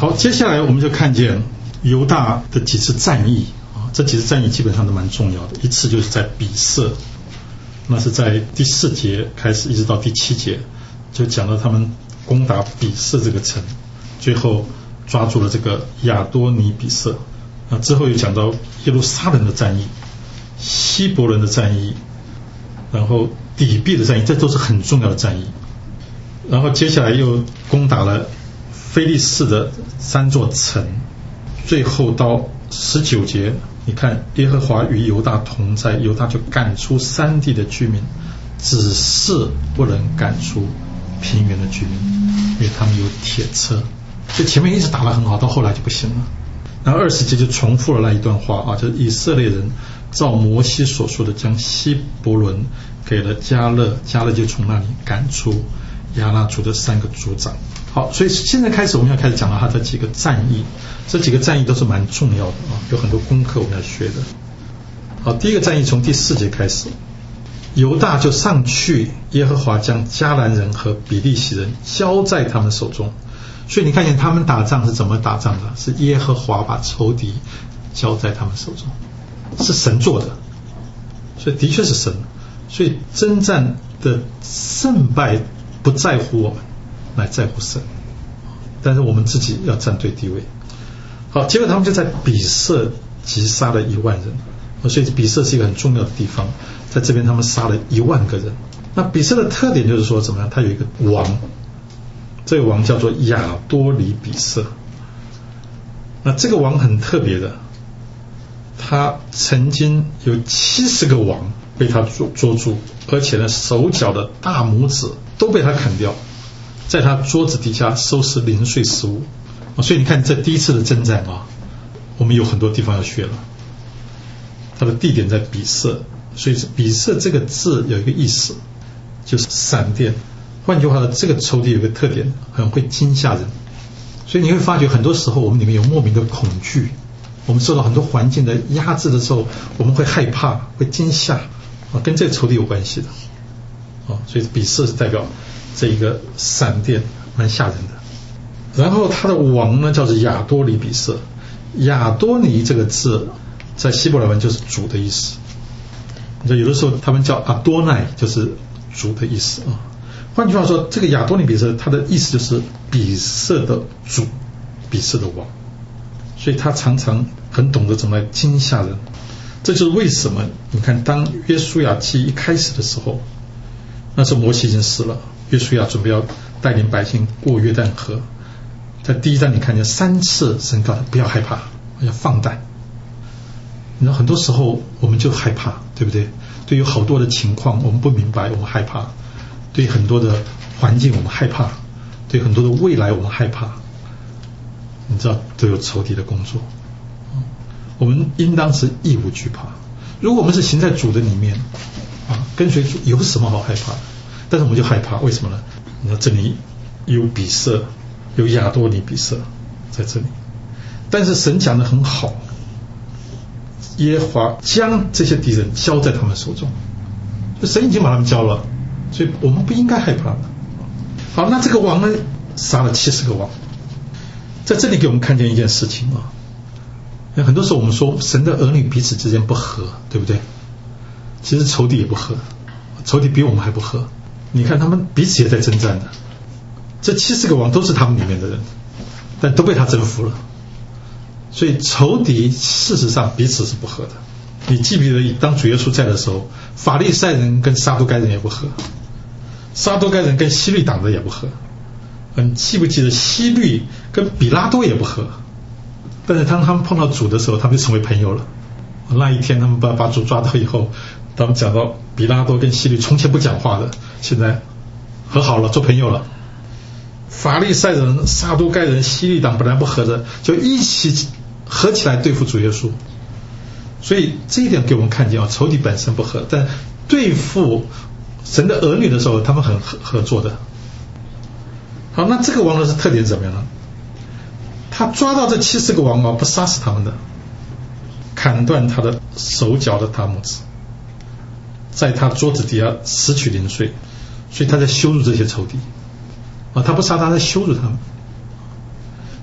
好，接下来我们就看见犹大的几次战役啊，这几次战役基本上都蛮重要的。一次就是在比色，那是在第4节开始，一直到第7节，就讲到他们攻打比色这个城，最后抓住了这个亚多尼比色。之后又讲到耶路撒冷的战役、希伯伦的战役，然后底壁的战役，这都是很重要的战役。然后接下来又攻打了非利士的3座城，最后到19节，你看耶和华与犹大同在，犹大就赶出山地的居民，只是不能赶出平原的居民，因为他们有铁车。所以前面一直打得很好，到后来就不行了。然后20节就重复了那一段话啊，就是以色列人照摩西所说的，将希伯伦给了迦勒，迦勒就从那里赶出亚衲族的3个族长。好，所以现在开始我们要开始讲到他这几个战役，这几个战役都是蛮重要的啊，有很多功课我们要学的。好，第一个战役从第4节开始，犹大就上去，耶和华将迦南人和比利洗人交在他们手中。所以你看见他们打仗是怎么打仗的？是耶和华把仇敌交在他们手中，是神做的，所以的确是神。所以征战的胜败不在乎我们，乃在乎神。但是我们自己要站对地位。好，结果他们就在比色击杀了1万人，所以比色是一个很重要的地方，在这边他们杀了1万个人。那比色的特点就是说怎么样？他有一个王，这个王叫做亚多尼比色。那这个王很特别的，他曾经有70个王被他捉住，而且呢手脚的大拇指都被他砍掉，在他桌子底下收拾零碎食物。所以你看这第一次的征战啊，我们有很多地方要学了。它的地点在比色，所以比色这个字有一个意思，就是闪电。换句话说，这个仇敌有一个特点，很会惊吓人。所以你会发觉很多时候我们里面有莫名的恐惧，我们受到很多环境的压制的时候，我们会害怕，会惊吓跟这个仇敌有关系的所以比色是代表这一个闪电，蛮吓人的。然后他的王呢叫做亚多尼比色，亚多尼这个字在希伯来文就是主的意思。有的时候他们叫阿多奈，就是主的意思换句话说，这个亚多尼比色他的意思就是比色的主，比色的王，所以他常常很懂得怎么来惊吓人。这就是为什么你看当约书亚记一开始的时候，那时候摩西已经死了，约书亚准备要带领百姓过约旦河，在第1章你看见3次神告他不要害怕，要放胆。你知道很多时候我们就害怕，对不对？对于好多的情况我们不明白，我们害怕；对于很多的环境我们害怕；对于很多的未来我们害怕。你知道都有仇敌的工作，我们应当是义无惧怕。如果我们是行在主的里面跟随主，有什么好害怕的？但是我们就害怕，为什么呢？你知道这里有比色，有亚多尼比色在这里，但是神讲得很好，耶和华将这些敌人交在他们手中，神已经把他们交了，所以我们不应该害怕。好，那这个王呢，杀了70个王。在这里给我们看见一件事情很多时候我们说神的儿女彼此之间不和，对不对？其实仇敌也不和，仇敌比我们还不和。你看他们彼此也在征战的，这70个王都是他们里面的人，但都被他征服了。所以仇敌事实上彼此是不和的。你记不记得当主耶稣在的时候，法利赛人跟撒都该人也不和，撒都该人跟希律党的也不和。你记不记得希律跟比拉多也不和？但是当他们碰到主的时候，他们就成为朋友了。那一天他们把主抓到以后，他们讲到比拉多跟希律从前不讲话的，现在和好了，做朋友了。法利赛人、撒都该人、希律党本来不和的，就一起合起来对付主耶稣。所以这一点给我们看见仇敌本身不和，但对付神的儿女的时候，他们很合作的。好，那这个王的是特点怎么样呢？他抓到这70个王不杀死他们的，砍断他的手脚的大拇指，在他桌子底下拾取零碎，所以他在羞辱这些仇敌他不杀他，在羞辱他们。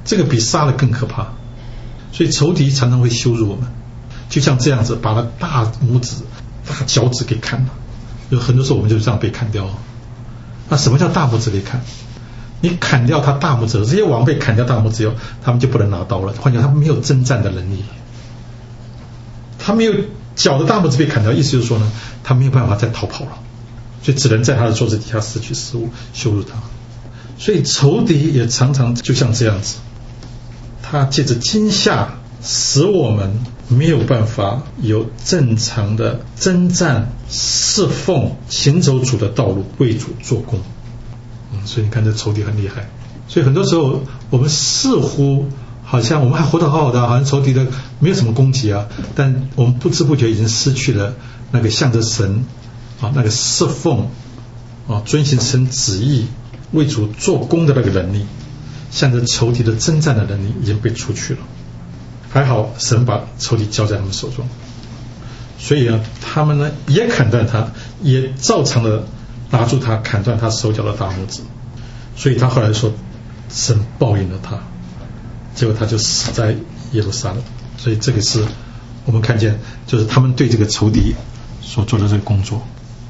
这个比杀了更可怕。所以仇敌常常会羞辱我们，就像这样子把他大拇指、大脚趾给砍了。有很多时候我们就这样被砍掉。那什么叫大拇指被砍？你砍掉他大拇指，这些王被砍掉大拇指以后，他们就不能拿刀了。换句话说，他们没有征战的能力。他没有脚的大拇指被砍掉，意思就是说呢，他没有办法再逃跑了，所以只能在他的桌子底下失去食物，羞辱他。所以仇敌也常常就像这样子，他借着惊吓使我们没有办法有正常的征战、侍奉、行走主的道路，为主做工。所以你看这仇敌很厉害。所以很多时候我们似乎好像我们还活得好好的，好像仇敌的没有什么攻击啊，但我们不知不觉已经失去了那个向着神那个侍奉遵行神旨意、为主做工的那个能力，向着仇敌的征战的能力已经被除去了。还好神把仇敌交在他们手中，所以他们呢也砍断他，也照常的拿住他，砍断他手脚的大拇指。所以他后来说神报应了他，结果他就死在耶路撒冷。所以这个是我们看见，就是他们对这个仇敌所做的这个工作。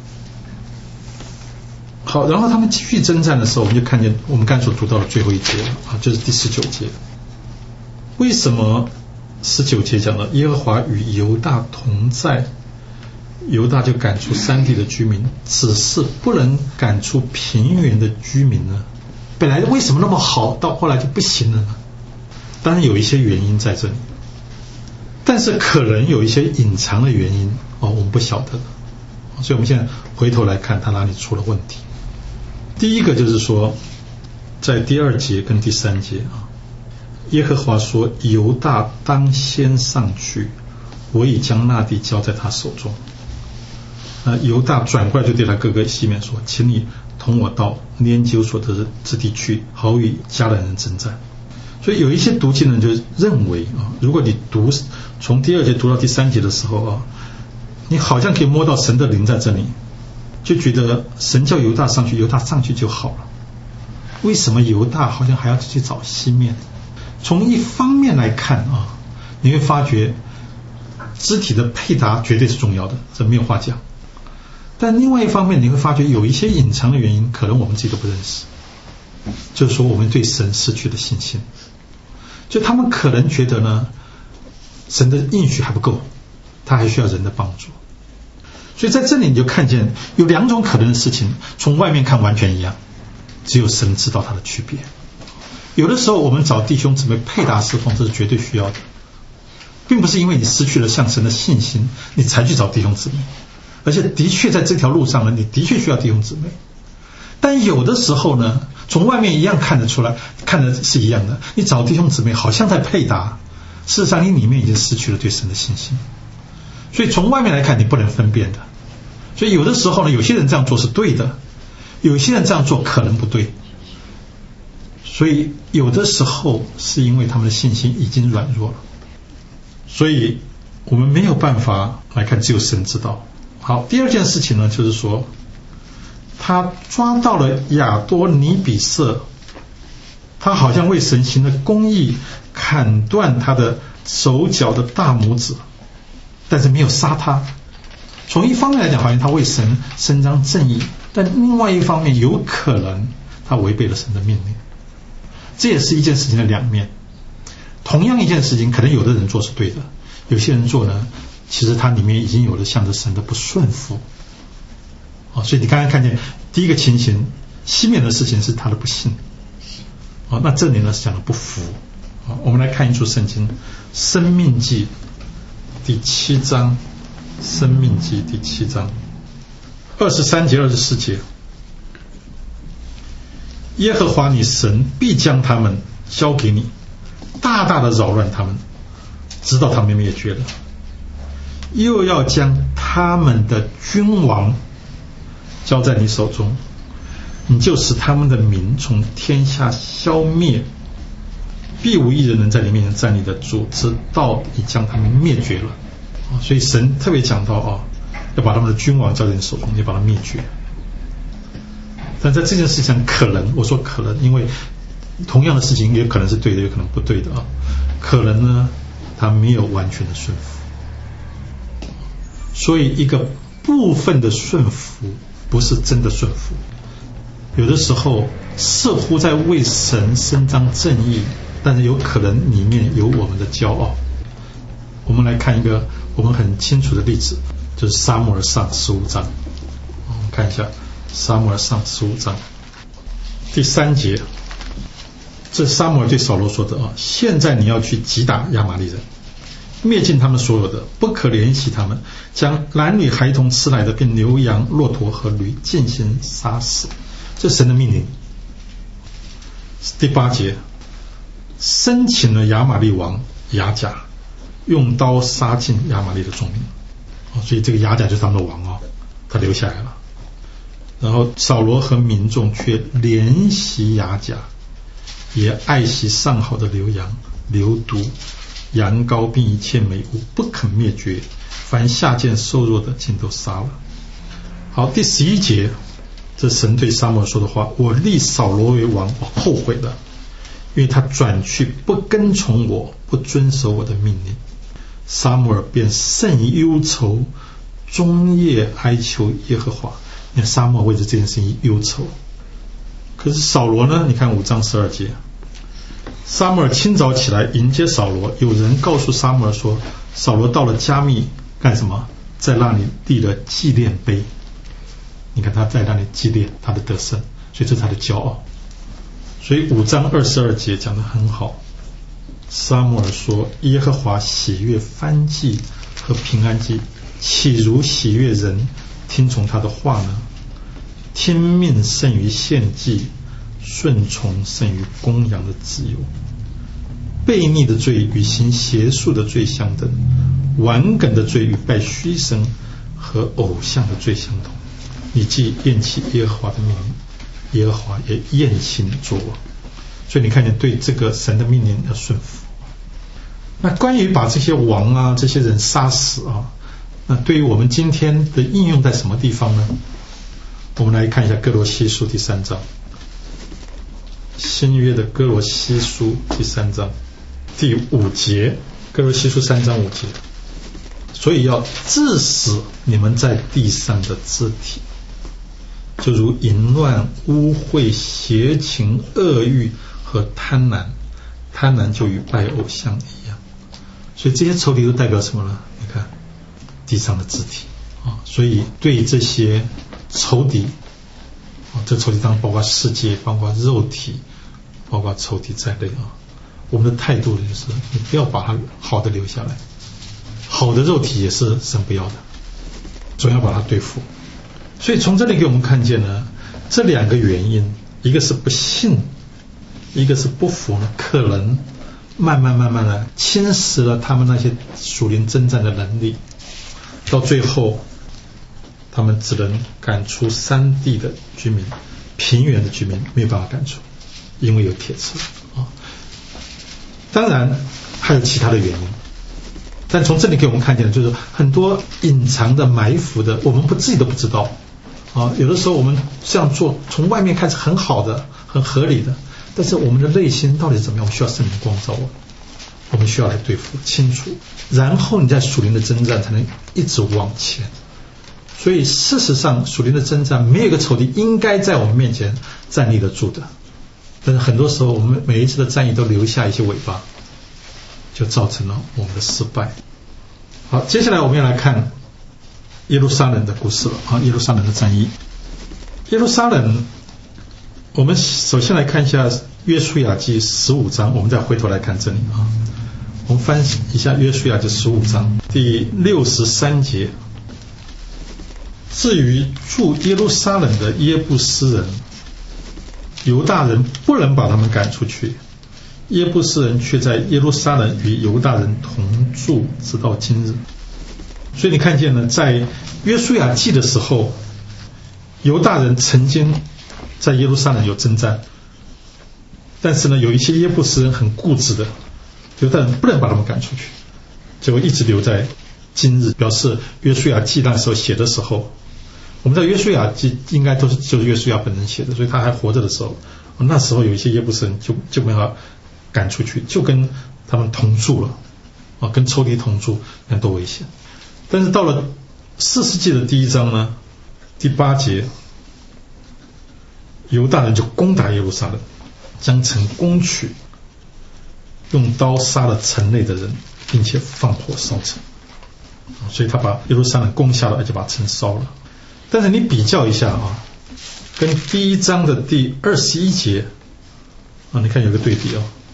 好，然后他们继续征战的时候，我们就看见我们刚才所读到的最后一节就是第19节。为什么19节讲了耶和华与犹大同在，犹大就赶出山地的居民，只是不能赶出平原的居民呢？本来为什么那么好，到后来就不行了呢？当然有一些原因在这里，但是可能有一些隐藏的原因我们不晓得的。所以我们现在回头来看他哪里出了问题。第一个就是说，在第2节跟第3节耶和华说犹大当先上去，我已将那地交在他手中。犹大转过来就对他哥哥西缅说，请你同我到拈阄所得之地去，好与迦南人征战。所以有一些读经人就认为如果你读从第2节读到第3节的时候你好像可以摸到神的灵在这里，就觉得神叫犹大上去，犹大上去就好了。为什么犹大好像还要去找西缅？从一方面来看你会发觉肢体的配搭绝对是重要的，这没有话讲。但另外一方面你会发觉有一些隐藏的原因，可能我们自己都不认识，就是说我们对神失去了信心。就他们可能觉得呢，神的应许还不够，他还需要人的帮助。所以在这里你就看见有2种可能的事情，从外面看完全一样，只有神知道它的区别。有的时候我们找弟兄姊妹配搭侍奉，这是绝对需要的，并不是因为你失去了向神的信心你才去找弟兄姊妹，而且的确在这条路上呢，你的确需要弟兄姊妹。但有的时候呢，从外面一样看得出来，看的是一样的，你找弟兄姊妹好像在配搭，事实上你里面已经失去了对神的信心。所以从外面来看你不能分辨的。所以有的时候呢，有些人这样做是对的，有些人这样做可能不对。所以有的时候是因为他们的信心已经软弱了，所以我们没有办法来看，只有神知道。好，第2件事情呢，就是说他抓到了亚多尼比色，他好像为神行了公义，砍断他的手脚的大拇指，但是没有杀他。从一方面来讲，好像他为神伸张正义，但另外一方面有可能他违背了神的命令。这也是一件事情的2面。同样一件事情，可能有的人做是对的，有些人做呢，其实他里面已经有了向着神的不顺服。所以你刚才看见第一个情形，西缅的事情是他的不信。那这里呢是讲的不服。我们来看一处圣经，申命记第7章，申命记第7章23节24节，耶和华你神必将他们交给你，大大的扰乱他们，直到他们灭绝了，又要将他们的君王交在你手中，你就使他们的名从天下消灭，必无一人能在你面前站立得住，直到你将他们灭绝了。所以神特别讲到要把他们的君王交在你手中，你把他灭绝。但在这件事情上，可能我说可能，因为同样的事情也可能是对的，也可能不对的啊。可能呢，他没有完全的顺服，所以一个部分的顺服不是真的顺服。有的时候似乎在为神伸张正义，但是有可能里面有我们的骄傲。我们来看一个我们很清楚的例子，就是撒母耳上15章。我们看一下撒母耳上15章第3节，这撒母耳对扫罗说的啊，现在你要去击打亚玛力人，灭尽他们所有的，不可怜惜他们，将男女孩童吃来的，并牛羊骆驼和驴尽心杀死。这是神的命令。第8节，生擒了亚玛力王亚甲，用刀杀尽亚玛力的众民。所以这个亚甲就是他们的王哦，他留下来了。然后扫罗和民众却怜惜亚甲，也爱惜上好的牛羊、牛犊、羊羔，并一切美物，不肯灭绝，凡下贱瘦弱的尽都杀了。好，第11节，这神对撒母耳说的话，我立扫罗为王，我后悔了，因为他转去不跟从我，不遵守我的命令。撒母耳便甚忧愁，终夜哀求耶和华。你看撒母耳为着这件事情忧愁。可是扫罗呢，你看5章12节，撒母耳清早起来迎接扫罗，有人告诉撒母耳说，扫罗到了加密干什么？在那里立了纪念碑。你看他在那里纪念他的得胜，所以这是他的骄傲。所以5章22节讲得很好，撒母耳说，耶和华喜悦燔祭和平安祭，岂如喜悦人听从他的话呢？听命胜于献祭，顺从胜于公羊的自由。悖逆的罪与行邪术的罪相等，顽梗的罪与拜虚神和偶像的罪相同。你既厌弃耶和华的命令，耶和华也厌弃你作王。所以你看见对这个神的命令要顺服。那关于把这些王啊这些人杀死啊，那对于我们今天的应用在什么地方呢？我们来看一下哥罗西书第3章，新约的哥罗西书第3章第5节，哥罗西书3章5节，所以要治死你们在地上的肢体，就如淫乱、污秽、邪情、恶欲和贪婪，贪婪就与拜偶像一样。所以这些仇敌都代表什么呢？你看地上的肢体啊，所以对这些仇敌啊，这仇敌当然包括世界，包括肉体，包括仇敌在内啊。我们的态度就是你不要把它好的留下来，好的肉体也是神不要的，总要把它对付。所以从这里给我们看见呢，这2个原因，一个是不信，一个是不服呢，可能慢慢的侵蚀了他们那些属灵征战的能力，到最后他们只能赶出山地的居民，平原的居民没有办法赶出，因为有铁车啊。当然还有其他的原因，但从这里给我们看见，就是很多隐藏的埋伏的，我们自己都不知道啊。有的时候我们这样做，从外面看是很好的、很合理的，但是我们的内心到底怎么样？我们需要圣灵光照我们需要来对付清楚，然后你在属灵的征战才能一直往前。所以事实上属灵的征战没有一个仇敌应该在我们面前站立得住的，但是很多时候我们每一次的战役都留下一些尾巴，就造成了我们的失败。好，接下来我们要来看耶路撒冷的故事了啊，耶路撒冷的战役。耶路撒冷，我们首先来看一下约书亚记15章，我们再回头来看这里啊。我们翻一下约书亚记15章第63节。至于住耶路撒冷的耶布斯人，犹大人不能把他们赶出去，耶布斯人却在耶路撒冷与犹大人同住，直到今日。所以你看见呢，在约书亚记的时候，犹大人曾经在耶路撒冷有征战，但是呢，有一些耶布斯人很固执的，犹大人不能把他们赶出去，结果一直留在今日。表示约书亚记那时候写的时候，我们在约书亚记应该都是就是约书亚本人写的，所以他还活着的时候那时候有一些耶布斯人就把他赶出去，就跟他们同住了跟仇敌同住，那多危险。但是到了4世纪的第1章呢，第8节，犹大人就攻打耶路撒冷，将城攻取，用刀杀了城内的人，并且放火烧城。所以他把耶路撒冷攻下了，而且把城烧了。但是你比较一下跟第1章的第21节你看有个对比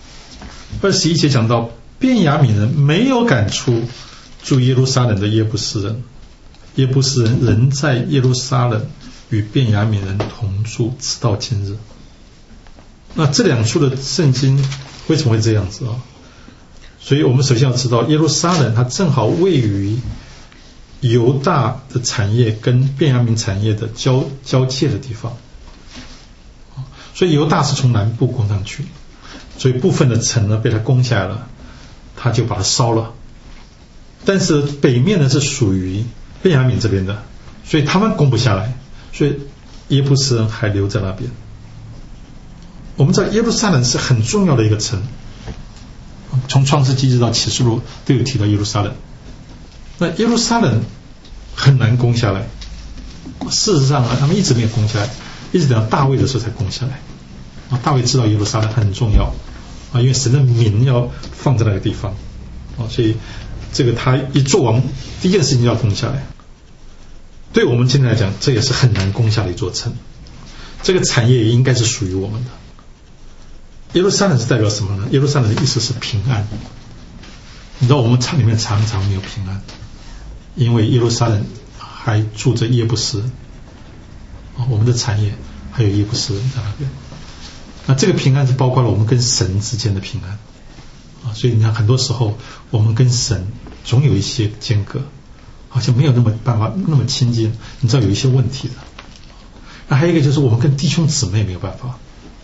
21节讲到便雅悯人没有赶出住耶路撒冷的耶布斯人，耶布斯人仍在耶路撒冷与便雅悯人同住，直到今日。那这2处的圣经为什么会这样子所以我们首先要知道，耶路撒冷它正好位于犹大的产业跟便雅悯产业的交界的地方，所以犹大是从南部攻上去，所以部分的城呢被他攻下来了，他就把它烧了。但是北面呢是属于便雅悯这边的，所以他们攻不下来，所以耶布斯人还留在那边。我们知道耶路撒冷是很重要的一个城，从创世纪直到启示录都有提到耶路撒冷。那耶路撒冷很难攻下来，事实上呢，他们一直没有攻下来，一直等到大卫的时候才攻下来。大卫知道耶路撒冷很重要因为神的名要放在那个地方所以这个他一做王，第一件事情要攻下来。对我们今天来讲，这也是很难攻下的一座城，这个产业也应该是属于我们的。耶路撒冷是代表什么呢？耶路撒冷的意思是平安。你知道我们里面常常没有平安，因为耶路撒冷还住着耶布斯人我们的产业还有耶布斯人在那边。那这个平安是包括了我们跟神之间的平安所以你看很多时候我们跟神总有一些间隔，好像没有那么办法那么亲近，你知道有一些问题的。那还有一个就是我们跟弟兄姊妹没有办法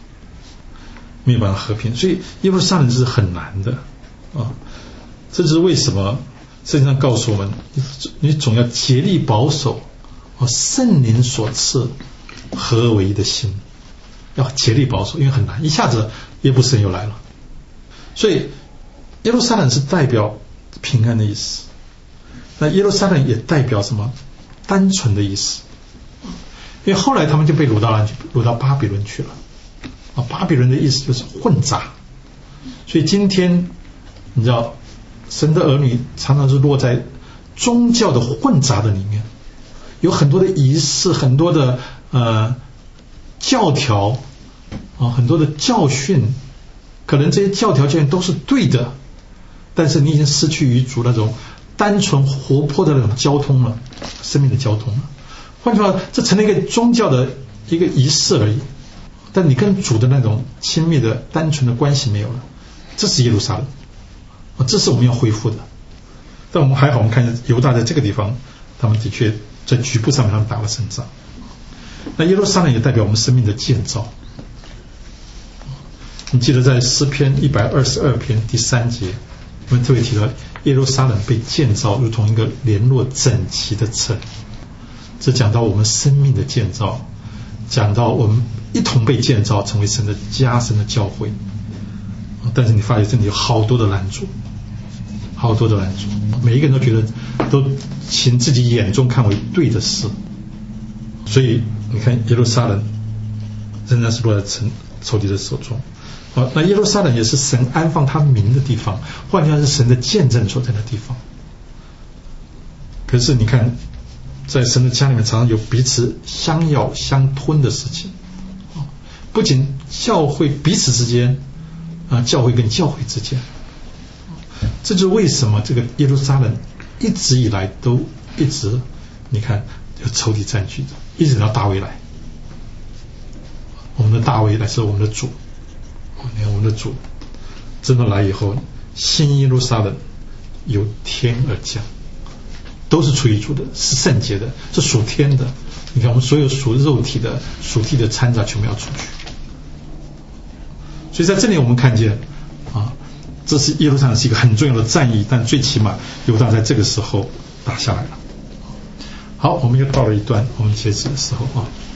和平，所以耶路撒冷是很难的这就是为什么圣经上告诉我们，你总要竭力保守圣灵所赐合而为一的心，要竭力保守，因为很难，一下子耶布斯人又来了。所以耶路撒冷是代表平安的意思，那耶路撒冷也代表什么？单纯的意思。因为后来他们就被掳到巴比伦去了巴比伦的意思就是混杂。所以今天你知道神的儿女常常是落在宗教的混杂的里面，有很多的仪式，很多的教条很多的教训，可能这些教条教训都是对的，但是你已经失去与主那种单纯活泼的那种交通了，生命的交通了。换句话说，这成了一个宗教的一个仪式而已，但你跟主的那种亲密的单纯的关系没有了。这是耶路撒冷这是我们要恢复的。但我们还好，我们看见犹大在这个地方，他们的确在局部上面他们打了胜仗。那耶路撒冷也代表我们生命的建造。你记得在诗篇122篇第3节，我们特别提到耶路撒冷被建造如同一个联络整齐的城。这讲到我们生命的建造，讲到我们一同被建造成为神的家，神的教会。但是你发现这里有好多的拦阻，好多的拦阻，每一个人都觉得都请自己眼中看为对的事。所以你看耶路撒冷仍然是落在仇敌的手中。那耶路撒冷也是神安放他名的地方，换句话是神的见证所在的地方。可是你看在神的家里面常常有彼此相咬相吞的事情，不仅教会彼此之间教会跟教会之间。这就是为什么这个耶路撒冷一直以来都一直你看有仇敌占据着，一直到大卫来。我们的大卫来是我们的主，你看我们的主真的来以后，新耶路撒冷由天而降，都是出于主的，是圣洁的，是属天的。你看我们所有属肉体的属地的掺杂全部要出去。所以在这里我们看见这是耶路撒冷是一个很重要的战役，但最起码犹大在这个时候打下来了。好，我们又到了一段我们结束的时候